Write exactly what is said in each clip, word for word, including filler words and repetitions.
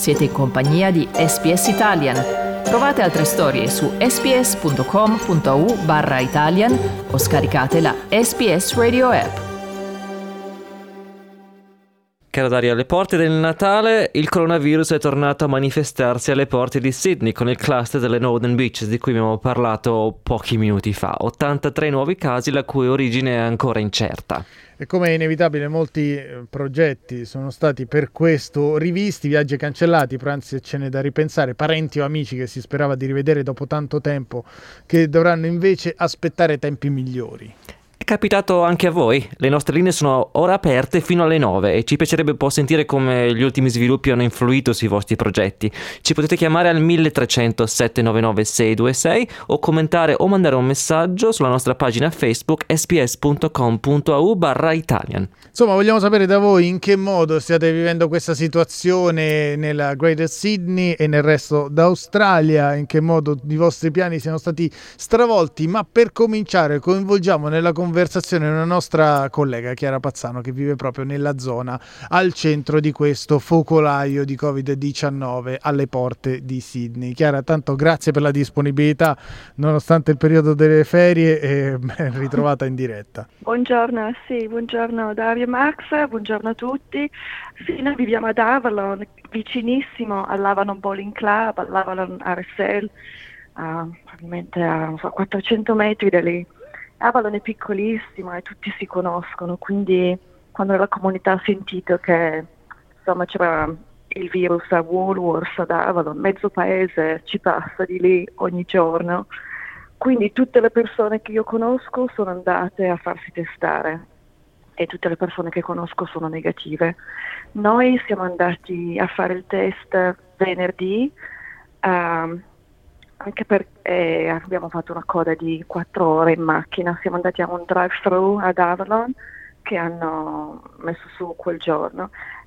Siete in compagnia di S B S Italian. Trovate altre storie su sbs.com.au barra Italian o scaricate la S B S Radio app. Caro Dario, alle porte del Natale il coronavirus è tornato a manifestarsi alle porte di Sydney con il cluster delle Northern Beaches di cui abbiamo parlato pochi minuti fa. ottantatré nuovi casi la cui origine è ancora incerta. E come è inevitabile, molti progetti sono stati per questo rivisti, viaggi cancellati, pranzi e cene da ripensare, parenti o amici che si sperava di rivedere dopo tanto tempo che dovranno invece aspettare tempi migliori. È capitato anche a voi? Le nostre linee sono ora aperte fino alle nove e ci piacerebbe un po' sentire come gli ultimi sviluppi hanno influito sui vostri progetti. Ci potete chiamare al milletrecento sette nove nove sei due sei o commentare o mandare un messaggio sulla nostra pagina Facebook sbs.com.au barra Italian. Insomma, vogliamo sapere da voi in che modo stiate vivendo questa situazione nella Greater Sydney e nel resto d'Australia, in che modo i vostri piani siano stati stravolti, ma per cominciare coinvolgiamo nella conversazione conversazione una nostra collega Chiara Pazzano che vive proprio nella zona al centro di questo focolaio di covid diciannove alle porte di Sydney. Chiara, tanto grazie per la disponibilità nonostante il periodo delle ferie e ben ritrovata in diretta. Buongiorno, sì, buongiorno Dario e Max, buongiorno a tutti. Sì, noi viviamo ad Avalon, vicinissimo all'Avalon Bowling Club, all'Avalon R S L, uh, probabilmente a so, quattrocento metri da lì. Avalon è piccolissimo e tutti si conoscono, quindi quando la comunità ha sentito che insomma c'era il virus a Woolworths ad Avalon, mezzo paese ci passa di lì ogni giorno, quindi tutte le persone che io conosco sono andate a farsi testare e tutte le persone che conosco sono negative. Noi siamo andati a fare il test venerdì, um, anche perché abbiamo fatto una coda di quattro ore in macchina, siamo andati a un drive-thru ad Avalon che hanno messo su quel giorno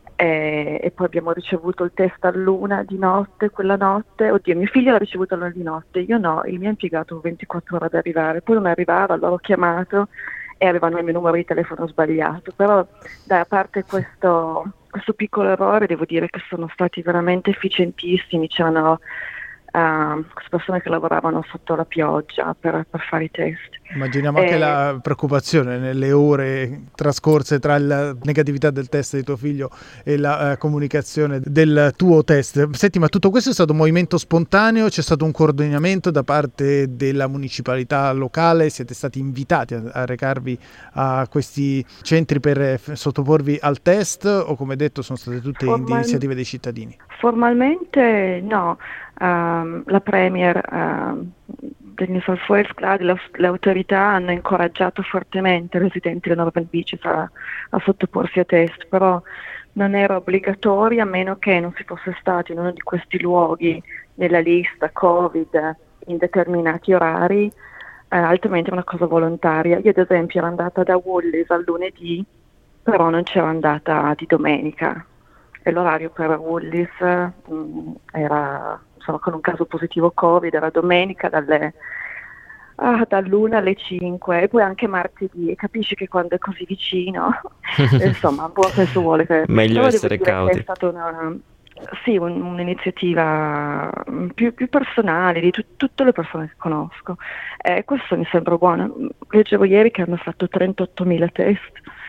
e, e poi abbiamo ricevuto il test all'una di notte, quella notte, oddio mio figlio l'ha ricevuto all'una di notte, io no, il mio ha impiegato ventiquattro ore ad arrivare, poi non arrivava, allora ho chiamato e avevano il mio numero di telefono sbagliato, però dai, a parte questo, questo piccolo errore devo dire che sono stati veramente efficientissimi, c'erano Uh, queste persone che lavoravano sotto la pioggia per, per fare i test. Immaginiamo anche e... la preoccupazione nelle ore trascorse tra la negatività del test di tuo figlio e la uh, comunicazione del tuo test. Senti, ma tutto questo è stato un movimento spontaneo? C'è stato un coordinamento da parte della municipalità locale? Siete stati invitati a, a recarvi a questi centri per eh, sottoporvi al test o, come detto, sono state tutte Formal... iniziative dei cittadini? Formalmente no. Um, la Premier uh, del New South Wales, le, le autorità hanno incoraggiato fortemente i residenti delle Northern Beaches a, a sottoporsi a test, però non era obbligatorio a meno che non si fosse stato in uno di questi luoghi nella lista Covid in determinati orari, eh, altrimenti è una cosa volontaria. Io ad esempio ero andata da Woolies al lunedì, però non c'ero andata di domenica e l'orario per Woolies mh, era insomma, con un caso positivo Covid, era domenica dalle ah, dall'una alle cinque e poi anche martedì, e capisci che quando è così vicino insomma un po' senso vuole che meglio essere cauti. È stata una sì, un, un'iniziativa più, più personale di tu, tutte le persone che conosco e eh, questo mi sembra buono. Leggevo ieri che hanno fatto trentottomila test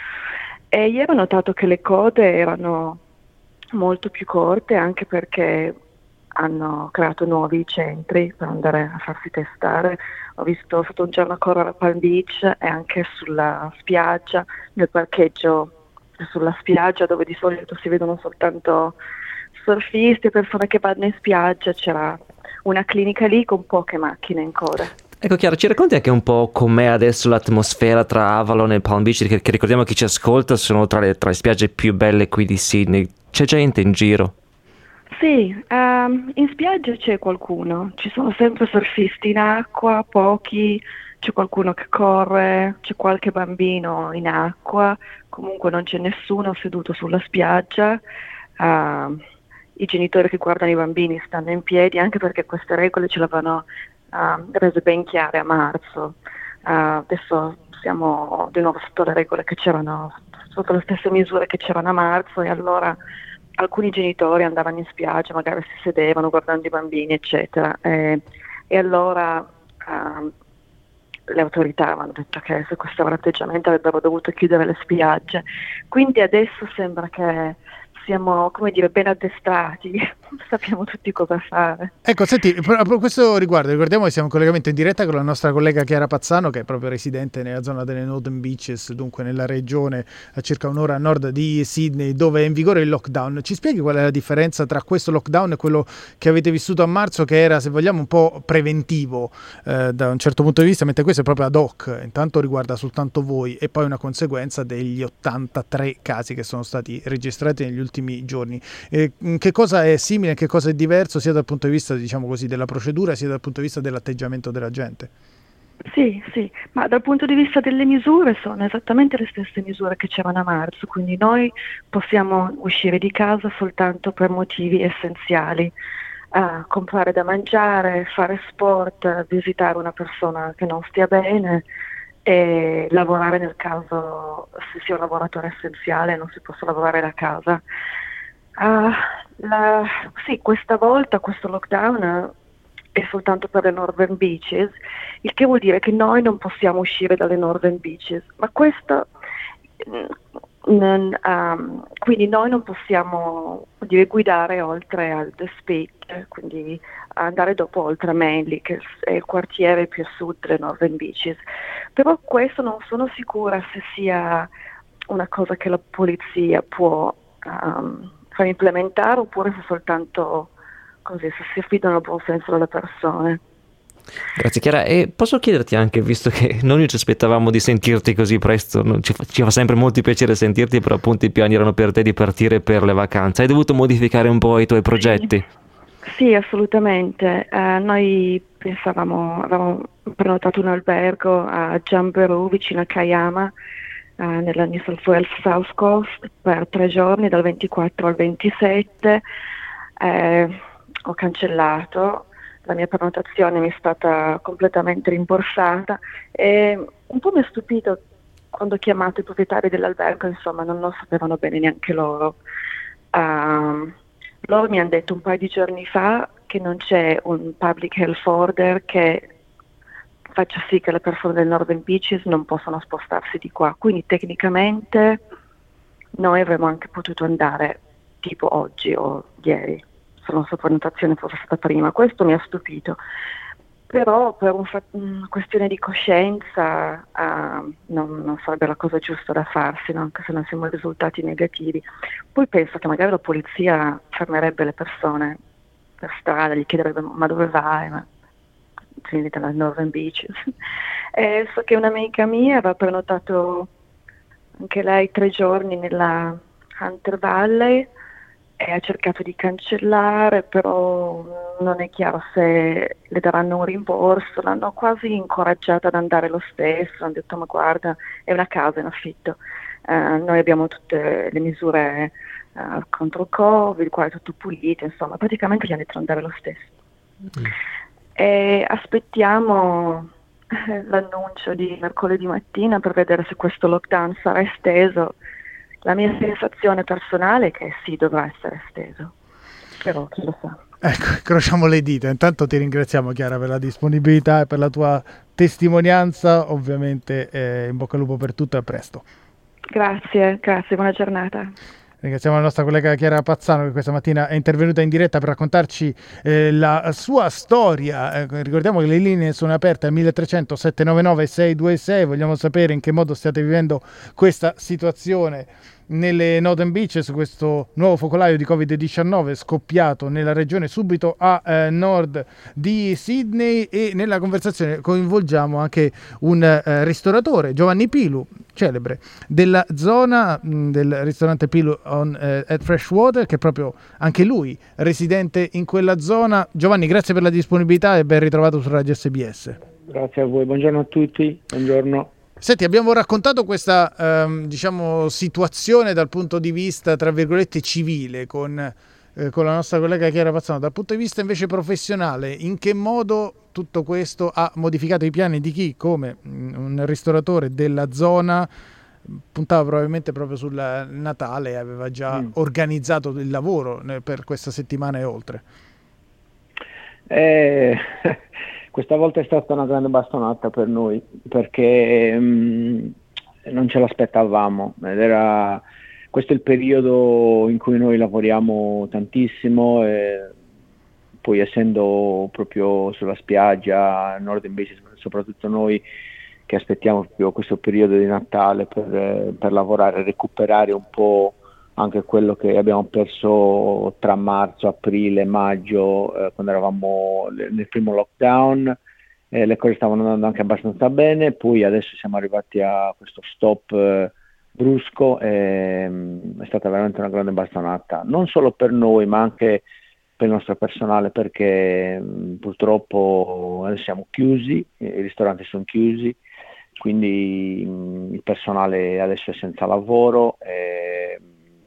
e ieri ho notato che le code erano molto più corte anche perché hanno creato nuovi centri per andare a farsi testare. Ho visto, ho fatto un giorno a correre a Palm Beach e anche sulla spiaggia, nel parcheggio sulla spiaggia dove di solito si vedono soltanto surfisti e persone che vanno in spiaggia, c'era una clinica lì con poche macchine in coda. Ecco Chiara, ci racconti anche un po' com'è adesso l'atmosfera tra Avalon e Palm Beach, che, che ricordiamo chi ci ascolta sono tra le, tra le spiagge più belle qui di Sydney. C'è gente in giro? Sì, um, in spiaggia c'è qualcuno, ci sono sempre surfisti in acqua, pochi, c'è qualcuno che corre, c'è qualche bambino in acqua, comunque non c'è nessuno seduto sulla spiaggia, uh, i genitori che guardano i bambini stanno in piedi, anche perché queste regole ce le avevano uh, rese ben chiare a marzo, uh, adesso siamo di nuovo sotto le regole che c'erano, sotto le stesse misure che c'erano a marzo e allora alcuni genitori andavano in spiaggia, magari si sedevano guardando i bambini, eccetera, e, e allora uh, le autorità avevano detto che se questo era l'atteggiamento avrebbero dovuto chiudere le spiagge. Quindi adesso sembra che siamo, come dire, ben addestrati, sappiamo tutti cosa fare. Ecco, senti, a questo riguardo, ricordiamo che siamo in collegamento in diretta con la nostra collega Chiara Pazzano, che è proprio residente nella zona delle Northern Beaches, dunque nella regione a circa un'ora a nord di Sydney, dove è in vigore il lockdown. Ci spieghi qual è la differenza tra questo lockdown e quello che avete vissuto a marzo, che era, se vogliamo, un po' preventivo eh, da un certo punto di vista, mentre questo è proprio ad hoc, intanto riguarda soltanto voi, e poi una conseguenza degli ottantatré casi che sono stati registrati negli ultimi giorni. Eh, che cosa è simile, che cosa è diverso sia dal punto di vista, diciamo così, della procedura sia dal punto di vista dell'atteggiamento della gente? Sì, sì, ma dal punto di vista delle misure sono esattamente le stesse misure che c'erano a marzo, quindi noi possiamo uscire di casa soltanto per motivi essenziali, uh, comprare da mangiare, fare sport, visitare una persona che non stia bene e lavorare nel caso se sia un lavoratore essenziale e non si possa lavorare da casa. Uh, la, sì, questa volta questo lockdown è soltanto per le Northern Beaches, il che vuol dire che noi non possiamo uscire dalle Northern Beaches, ma questo non, um, quindi noi non possiamo dire, guidare oltre al The Spit, quindi andare dopo oltre a Manly, che è il quartiere più a sud delle Northern Beaches. Però questo non sono sicura se sia una cosa che la polizia può um, far implementare oppure se soltanto così, se si affidano al buon senso delle persone. Grazie Chiara, e posso chiederti anche, visto che non ci aspettavamo di sentirti così presto, non ci, fa, ci fa sempre molto piacere sentirti, però appunto i piani erano per te di partire per le vacanze, hai dovuto modificare un po' i tuoi progetti? Sì, sì, assolutamente, uh, noi pensavamo, avevamo prenotato un albergo a Jamberoo vicino a Kiama, uh, nella New South Wales South Coast, per tre giorni dal ventiquattro al ventisette, eh, ho cancellato. La mia prenotazione mi è stata completamente rimborsata e un po' mi ha stupito quando ho chiamato i proprietari dell'albergo, insomma non lo sapevano bene neanche loro. Uh, loro mi hanno detto un paio di giorni fa che non c'è un public health order che faccia sì che le persone del Northern Beaches non possano spostarsi di qua, quindi tecnicamente noi avremmo anche potuto andare tipo oggi o ieri. La nostra prenotazione fosse stata prima, questo mi ha stupito, però per un fa- una questione di coscienza uh, non, non sarebbe la cosa giusta da farsi, no? Anche se non siamo risultati negativi. Poi penso che magari la polizia fermerebbe le persone per strada, gli chiederebbe ma dove vai, ma quindi dalla Northern Beaches. E so che un'amica mia aveva prenotato anche lei tre giorni nella Hunter Valley e ha cercato di cancellare, però non è chiaro se le daranno un rimborso. L'hanno quasi incoraggiata ad andare lo stesso, hanno detto ma guarda è una casa in affitto, uh, noi abbiamo tutte le misure uh, contro il Covid, qua è tutto pulito, insomma praticamente gli hanno detto di andare lo stesso. Mm. E aspettiamo eh, l'annuncio di mercoledì mattina per vedere se questo lockdown sarà esteso. La mia sensazione personale è che sì, dovrà essere esteso, però chi lo sa. Ecco, incrociamo le dita. Intanto ti ringraziamo Chiara per la disponibilità e per la tua testimonianza, ovviamente eh, in bocca al lupo per tutto e a presto. Grazie, grazie, buona giornata. Ringraziamo la nostra collega Chiara Pazzano che questa mattina è intervenuta in diretta per raccontarci eh, la sua storia. Eh, ricordiamo che le linee sono aperte al uno tre zero zero sette nove nove sei due sei. Vogliamo sapere in che modo state vivendo questa situazione nelle Northern Beaches, questo nuovo focolaio di covid diciannove scoppiato nella regione subito a eh, nord di Sydney. E nella conversazione coinvolgiamo anche un eh, ristoratore, Giovanni Pilu, celebre della zona mh, del ristorante Pilu on, eh, at Freshwater, che è proprio anche lui residente in quella zona. Giovanni, grazie per la disponibilità e ben ritrovato su Radio S B S. Grazie a voi, buongiorno a tutti, buongiorno. Senti, abbiamo raccontato questa ehm, diciamo situazione dal punto di vista tra virgolette civile con, eh, con la nostra collega Chiara Pazzano. Dal punto di vista invece professionale, in che modo tutto questo ha modificato i piani di chi, come un ristoratore della zona, puntava probabilmente proprio sul Natale e aveva già mm. organizzato il lavoro per questa settimana e oltre. Eh, questa volta è stata una grande bastonata per noi perché mh, non ce l'aspettavamo ed era questo è il periodo in cui noi lavoriamo tantissimo e poi essendo proprio sulla spiaggia Northern Beaches, soprattutto noi che aspettiamo proprio questo periodo di Natale per, per lavorare, recuperare un po' anche quello che abbiamo perso tra marzo, aprile, maggio, eh, quando eravamo nel primo lockdown, eh, le cose stavano andando anche abbastanza bene, poi adesso siamo arrivati a questo stop eh, brusco, e, mh, è stata veramente una grande bastonata, non solo per noi ma anche per il nostro personale, perché mh, purtroppo adesso siamo chiusi, i ristoranti sono chiusi, quindi mh, il personale adesso è senza lavoro e,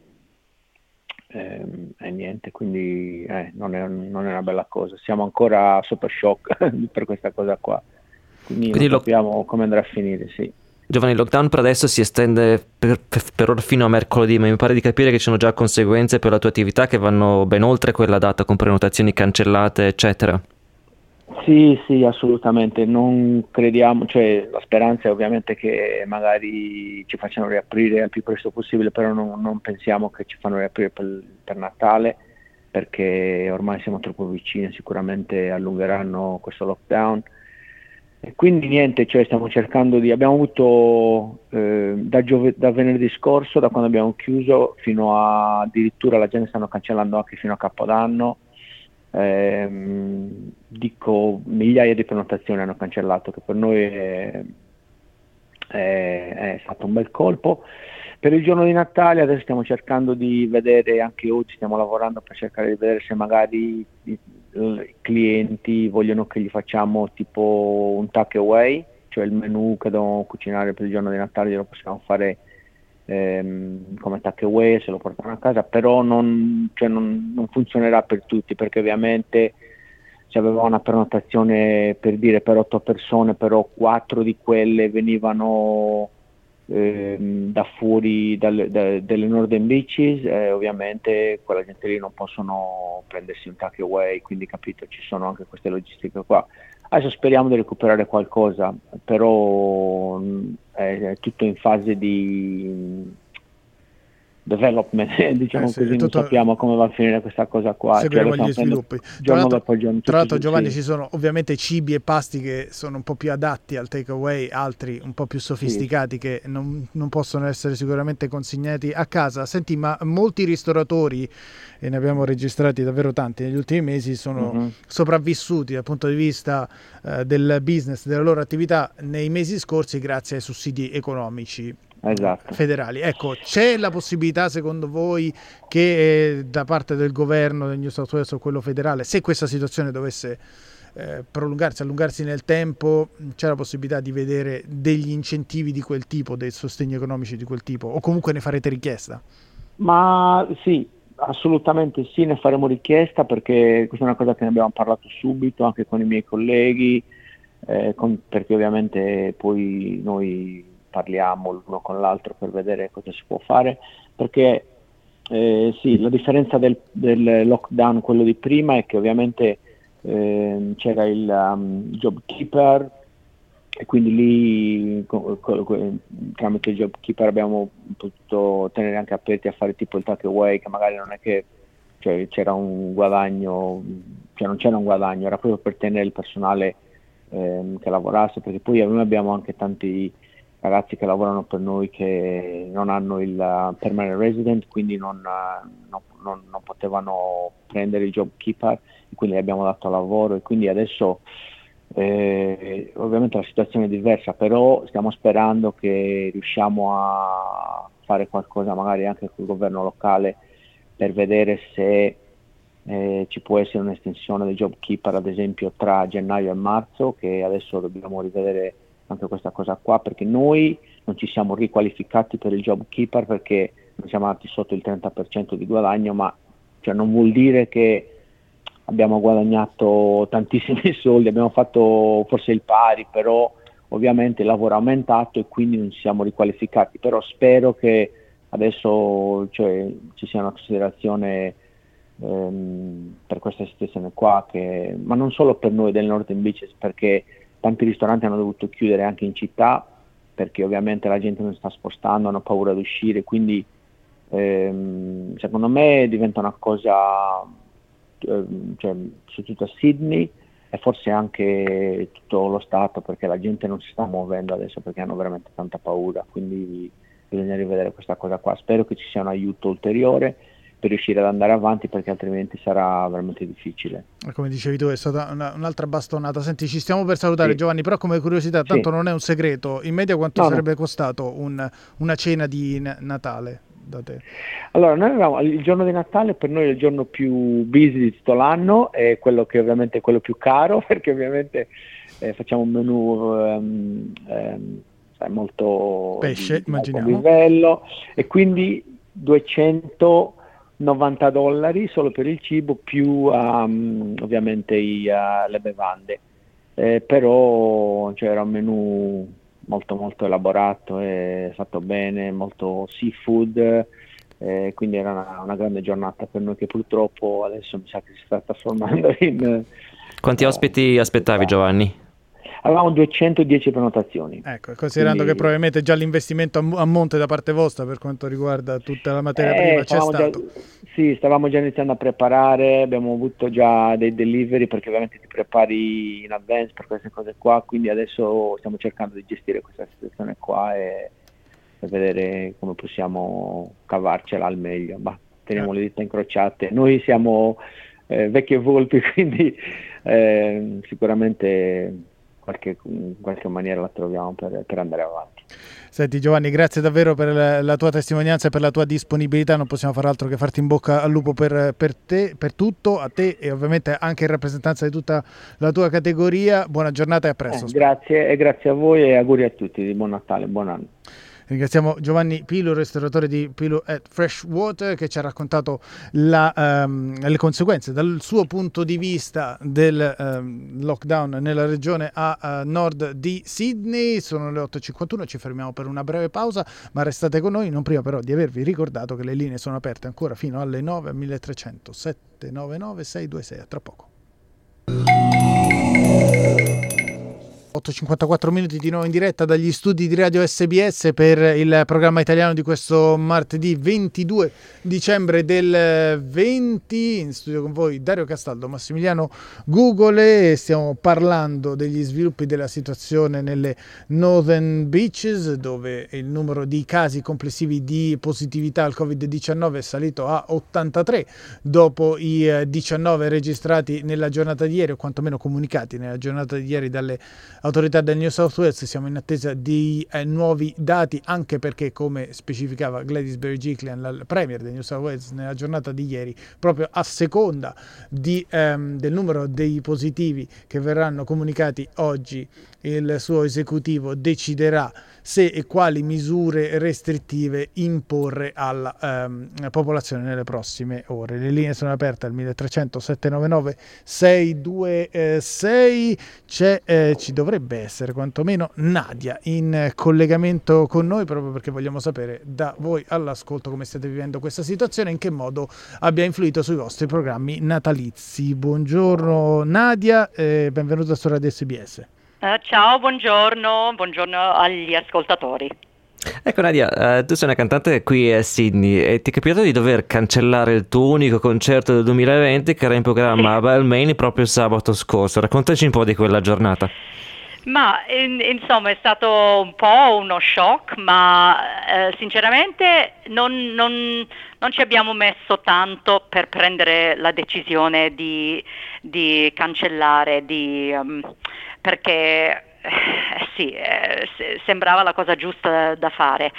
e, e niente, quindi eh, non, è, non è una bella cosa, siamo ancora super shock per questa cosa qua, quindi, quindi non sappiamo lo... come andrà a finire, sì. Giovanni, il lockdown per adesso si estende per, per, per ora fino a mercoledì, ma mi pare di capire che ci sono già conseguenze per la tua attività che vanno ben oltre quella data, con prenotazioni cancellate, eccetera. Sì, sì, assolutamente, non crediamo, cioè la speranza è ovviamente che magari ci facciano riaprire il più presto possibile, però non, non pensiamo che ci fanno riaprire per, per Natale, perché ormai siamo troppo vicini, sicuramente allungheranno questo lockdown. E quindi niente, cioè stiamo cercando di, abbiamo avuto eh, da, giove, da venerdì scorso, da quando abbiamo chiuso, fino a addirittura la gente stanno cancellando anche fino a Capodanno, eh, dico migliaia di prenotazioni hanno cancellato, che per noi è, è, è stato un bel colpo. Per il giorno di Natale adesso stiamo cercando di vedere, anche oggi stiamo lavorando per cercare di vedere se magari i, i clienti vogliono che gli facciamo tipo un take away, cioè il menù che devono cucinare per il giorno di Natale glielo possiamo fare ehm, come take away, se lo portano a casa, però non, cioè non, non funzionerà per tutti, perché ovviamente se avevamo una prenotazione per dire per otto persone, però quattro di quelle venivano da fuori dalle, da, delle Northern Beaches, eh, ovviamente quella gente lì non possono prendersi un take away, quindi capito, ci sono anche queste logistiche qua. Adesso speriamo di recuperare qualcosa, però è, è tutto in fase di development, diciamo eh sì, così, tutto... non sappiamo come va a finire questa cosa qua. Seguiremo gli sviluppi. Giorno dopo giorno. Tra l'altro Giovanni, sì. Ci sono ovviamente cibi e pasti che sono un po' più adatti al take away, altri un po' più sofisticati sì. che non, non possono essere sicuramente consegnati a casa. Senti, ma molti ristoratori, e ne abbiamo registrati davvero tanti negli ultimi mesi, sono mm-hmm. sopravvissuti dal punto di vista eh, del business, della loro attività nei mesi scorsi grazie ai sussidi economici. Esatto. Federali. Ecco, c'è la possibilità secondo voi che eh, da parte del governo del New South Wales o quello federale, se questa situazione dovesse eh, prolungarsi, allungarsi nel tempo, c'è la possibilità di vedere degli incentivi di quel tipo, dei sostegni economici di quel tipo, o comunque ne farete richiesta? Ma sì, assolutamente sì, ne faremo richiesta, perché questa è una cosa che ne abbiamo parlato subito anche con i miei colleghi, eh, con, perché ovviamente poi noi parliamo l'uno con l'altro per vedere cosa si può fare, perché eh, sì, la differenza del, del lockdown, quello di prima, è che ovviamente eh, c'era il um, job keeper e quindi lì co- co- co- tramite il job keeper abbiamo potuto tenere anche aperti a fare tipo il take away, che magari non è che cioè, c'era un guadagno, cioè non c'era un guadagno, era proprio per tenere il personale eh, che lavorasse, perché poi noi abbiamo anche tanti ragazzi che lavorano per noi che non hanno il uh, permanent resident, quindi non, uh, non, non, non potevano prendere il job keeper, e quindi gli abbiamo dato lavoro, e quindi adesso eh, ovviamente la situazione è diversa, però stiamo sperando che riusciamo a fare qualcosa magari anche col governo locale per vedere se eh, ci può essere un'estensione del job keeper, ad esempio tra gennaio e marzo, che adesso dobbiamo rivedere anche questa cosa qua, perché noi non ci siamo riqualificati per il job keeper, perché non siamo andati sotto il trenta per cento di guadagno, ma cioè, non vuol dire che abbiamo guadagnato tantissimi soldi, abbiamo fatto forse il pari, però ovviamente il lavoro è aumentato e quindi non ci siamo riqualificati, però spero che adesso cioè, ci sia una considerazione ehm, per questa situazione qua, che, ma non solo per noi del Northern Beaches, perché tanti ristoranti hanno dovuto chiudere anche in città, perché ovviamente la gente non sta spostando, hanno paura di uscire, quindi ehm, secondo me diventa una cosa ehm, cioè, su tutta Sydney e forse anche tutto lo Stato, perché la gente non si sta muovendo adesso perché hanno veramente tanta paura, quindi bisogna rivedere questa cosa qua. Spero che ci sia un aiuto ulteriore per riuscire ad andare avanti, perché altrimenti sarà veramente difficile. Come dicevi tu, è stata una, un'altra bastonata. Senti, ci stiamo per salutare, sì. Giovanni, però come curiosità, tanto sì. non è un segreto, in media quanto no, sarebbe no. costato un, una cena di n- Natale da te? Allora, noi avevamo, il giorno di Natale per noi è il giorno più busy di tutto l'anno, è quello che ovviamente è quello più caro, perché ovviamente eh, facciamo un menù um, um, sai, molto pesce, di, di alto immaginiamo, livello, e quindi duecentonovanta dollari solo per il cibo, più um, ovviamente i, uh, le bevande, eh, però cioè, era un menù molto molto elaborato e fatto bene, molto seafood, eh, quindi era una, una grande giornata per noi, che purtroppo adesso mi sa che si sta trasformando in... Quanti eh, ospiti aspettavi, Giovanni? Avevamo duecentodieci prenotazioni. Ecco, considerando quindi... che probabilmente già l'investimento a, a monte da parte vostra per quanto riguarda tutta la materia eh, prima c'è stato. Già, sì, stavamo già iniziando a preparare, abbiamo avuto già dei delivery, perché ovviamente ti prepari in advance per queste cose qua, quindi adesso stiamo cercando di gestire questa situazione qua e, e vedere come possiamo cavarcela al meglio. Ma teniamo eh. le dita incrociate. Noi siamo eh, vecchie volpi, quindi eh, sicuramente qualche, in qualche maniera la troviamo per, per andare avanti. Senti Giovanni, grazie davvero per la, la tua testimonianza e per la tua disponibilità, non possiamo fare altro che farti in bocca al lupo per, per te, per tutto, a te e ovviamente anche in rappresentanza di tutta la tua categoria. Buona giornata e a presto. Eh, grazie e grazie a voi e auguri a tutti di buon Natale, buon anno. Ringraziamo Giovanni Pilu, restauratore di Pilu at Freshwater, che ci ha raccontato la, um, le conseguenze dal suo punto di vista del um, lockdown nella regione a uh, nord di Sydney. Sono le otto e cinquantuno, ci fermiamo per una breve pausa, ma restate con noi, non prima però di avervi ricordato che le linee sono aperte ancora fino alle nove a milletrecento sette nove nove sei due sei. A tra poco. otto e cinquantaquattro minuti di nuovo in diretta dagli studi di Radio S B S per il programma italiano di questo martedì ventidue dicembre del venti. In studio con voi Dario Castaldo, Massimiliano Gugole, e stiamo parlando degli sviluppi della situazione nelle Northern Beaches, dove il numero di casi complessivi di positività al covid diciannove è salito a ottantatré dopo i diciannove registrati nella giornata di ieri, o quantomeno comunicati nella giornata di ieri dalle autorità del New South Wales. Siamo in attesa di eh, nuovi dati, anche perché, come specificava Gladys Berejiklian, la premier del New South Wales, nella giornata di ieri, proprio a seconda di, ehm, del numero dei positivi che verranno comunicati oggi, il suo esecutivo deciderà se e quali misure restrittive imporre alla ehm, popolazione nelle prossime ore. Le linee sono aperte al milletrecento sette nove nove sei due sei. C'è, eh, ci dovrebbe essere quantomeno Nadia in collegamento con noi, proprio perché vogliamo sapere da voi all'ascolto come state vivendo questa situazione e in che modo abbia influito sui vostri programmi natalizi. Buongiorno Nadia, eh, benvenuta su Radio S B S. Uh, ciao, buongiorno, buongiorno agli ascoltatori. Ecco Nadia, uh, tu sei una cantante qui a Sydney e ti è capitato di dover cancellare il tuo unico concerto del duemilaventi che era in programma a Balmain proprio il sabato scorso. Raccontaci un po' di quella giornata. Ma in, insomma è stato un po' uno shock, ma eh, sinceramente non, non, non ci abbiamo messo tanto per prendere la decisione di, di cancellare, di, um, perché eh, sì, eh, sembrava la cosa giusta da fare.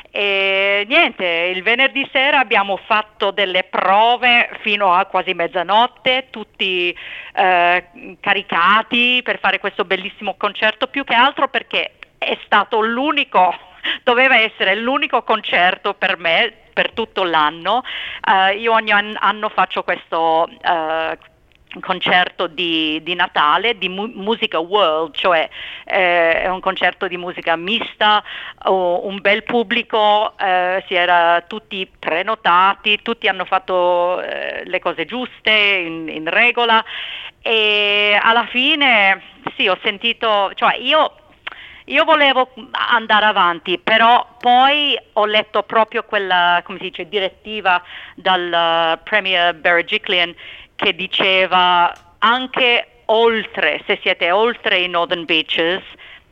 E niente, il venerdì sera abbiamo fatto delle prove fino a quasi mezzanotte, tutti eh, caricati per fare questo bellissimo concerto, più che altro perché è stato l'unico, doveva essere l'unico concerto per me per tutto l'anno. Uh, io ogni an- anno faccio questo uh, un concerto di, di Natale di mu- musica world, cioè eh, è un concerto di musica mista, oh, un bel pubblico, eh, si era tutti prenotati, tutti hanno fatto eh, le cose giuste, in, in regola, e alla fine sì, ho sentito, cioè io Io volevo andare avanti, però poi ho letto proprio quella, come si dice, direttiva dal uh, Premier Berejiklian che diceva anche oltre, se siete oltre i Northern Beaches,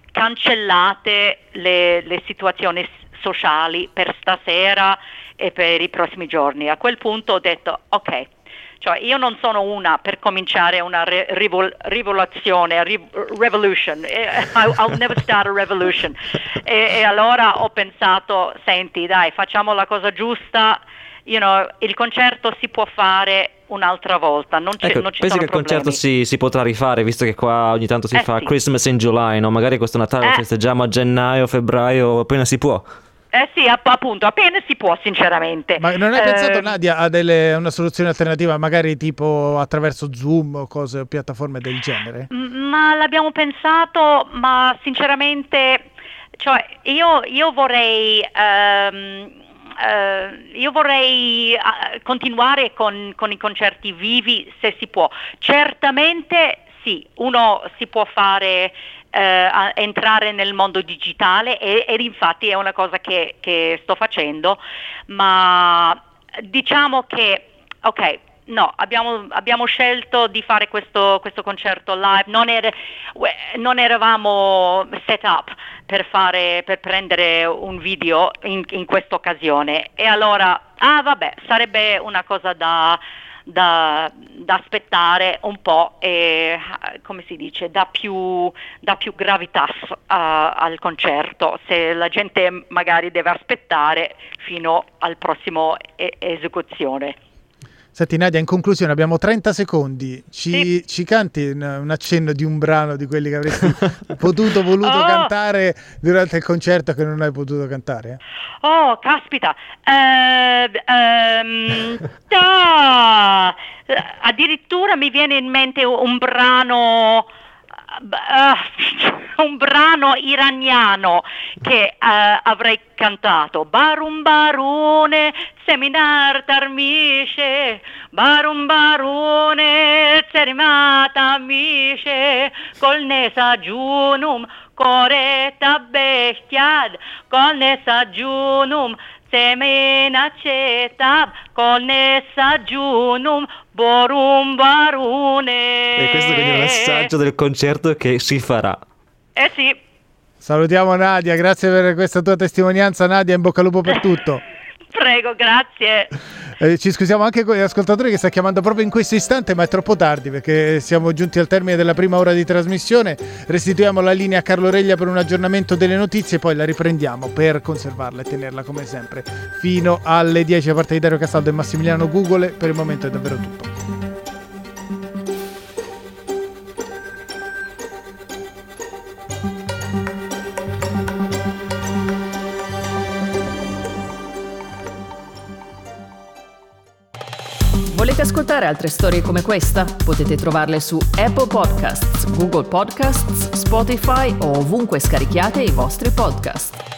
cancellate le, le situazioni sociali per stasera e per i prossimi giorni. A quel punto ho detto ok. Cioè io non sono una per cominciare una re- rivol- rivoluzione, ri- revolution, I'll, I'll never start a revolution. E, e allora ho pensato, senti dai, facciamo la cosa giusta, you know, il concerto si può fare un'altra volta, non, ecco, non ci pensi sono che il problemi. concerto si, si potrà rifare, visto che qua ogni tanto si eh fa sì. Christmas in July, no? Magari questo Natale lo Eh. festeggiamo a gennaio, febbraio, appena si può. Eh sì, app- appunto, appena si può, sinceramente. Ma non hai Eh, pensato, Nadia, a delle, una soluzione alternativa, magari tipo attraverso Zoom o cose, piattaforme del genere? Ma l'abbiamo pensato, ma sinceramente, cioè io, io vorrei ehm, eh, io vorrei eh, continuare con, con i concerti vivi se si può. Certamente sì, uno si può fare eh, a entrare nel mondo digitale e, ed infatti è una cosa che, che sto facendo, ma diciamo che ok. No, abbiamo, abbiamo scelto di fare questo, questo concerto live, non, era, non eravamo set up per, fare, per prendere un video in, in questa occasione e allora, ah vabbè, sarebbe una cosa da, da, da aspettare un po' e, come si dice, da più, da più gravitas uh, al concerto, se la gente magari deve aspettare fino al prossimo e- esecuzione. Senti Nadia, in conclusione abbiamo trenta secondi, ci, Sì. ci canti un, un accenno di un brano di quelli che avresti potuto, voluto Oh. cantare durante il concerto che non hai potuto cantare? Oh, caspita, eh, ehm, ah, addirittura mi viene in mente un brano, uh, un brano iraniano che uh, avrei cantato. Barum barune, seminar tarmishe, barum barune, serimata mishe, col nesa junum, coretta bestiad, col nesa junum, semena cetab, col nesa junum, borum barune. E questo quindi è un assaggio del concerto che si farà. Eh sì. Salutiamo Nadia, grazie per questa tua testimonianza Nadia, in bocca al lupo per tutto. Prego, grazie. Eh, ci scusiamo anche con gli ascoltatori che sta chiamando proprio in questo istante, ma è troppo tardi perché siamo giunti al termine della prima ora di trasmissione. Restituiamo la linea a Carlo Reglia per un aggiornamento delle notizie, poi la riprendiamo per conservarla e tenerla come sempre fino alle dieci. A parte di Dario Castaldo e Massimiliano Gugole, per il momento è davvero tutto. Volete ascoltare altre storie come questa? Potete trovarle su Apple Podcasts, Google Podcasts, Spotify o ovunque scarichiate i vostri podcast.